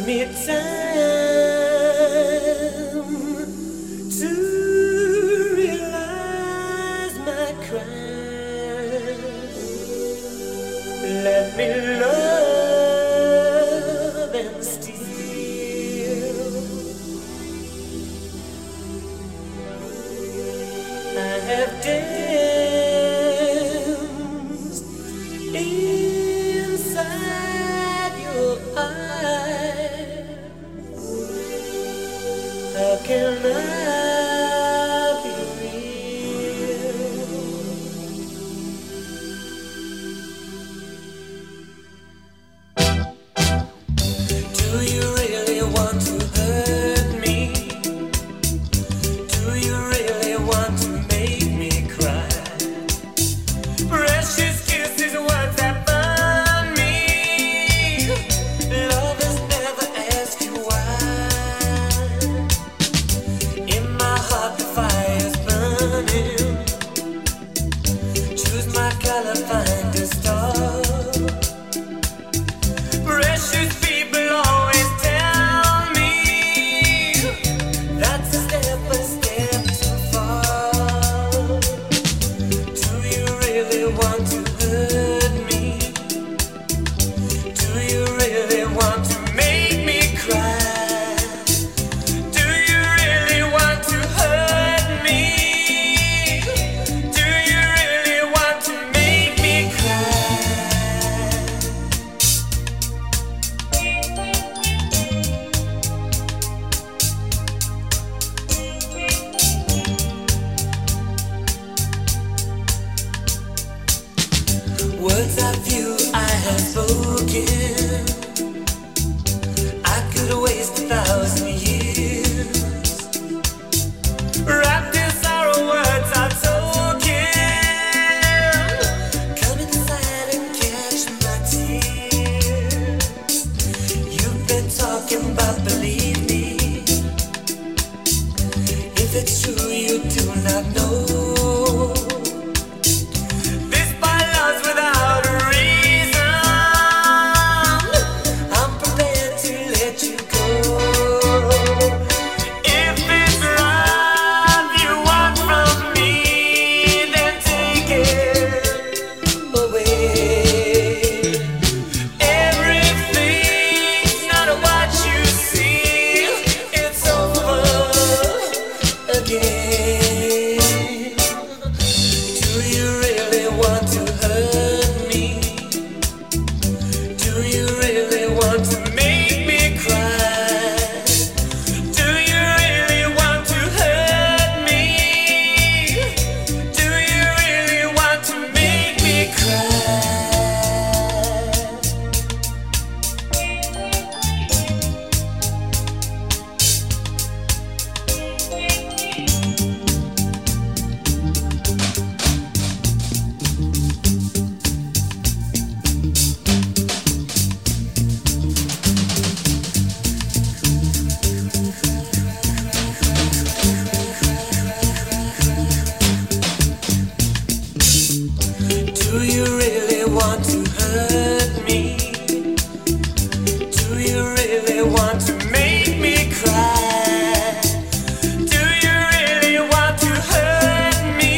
me time to realize my crime. Let me love and steal. I have danced inside your eyes. How can I be real? Do you really want to hurt me? Do you really want to make me cry? Precious kisses, words that burn me. Lovers never ask you why. In my heart the fire's burning. Choose my color, find a star. Precious people always tell me that's a step too far. Do you really want to hurt me? Do you really want to make me cry? Do you really want to hurt me? Do you really want to make me cry? Words of you I have spoken, I could waste 1,000 years. Wrapped in sorrow, words are token. Come inside and catch my tears. You've been talking about believe me. If it's true you do not know. This by love's without a reason. I'm prepared to let you go. If it's love you want from me, then take it away. Everything's not what you see. It's over again. Do you really want to hurt me? Do you really want to make me cry? Do you really want to hurt me? Do you really want to make me cry? Do you really want to hurt me? Do you really want to make me cry? Do you really want to hurt me?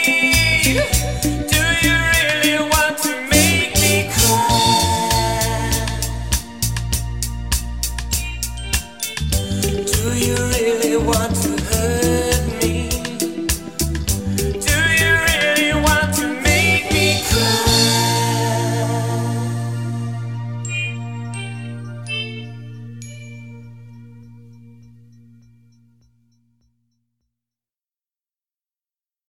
Do you really want to make me cry? Do you really want to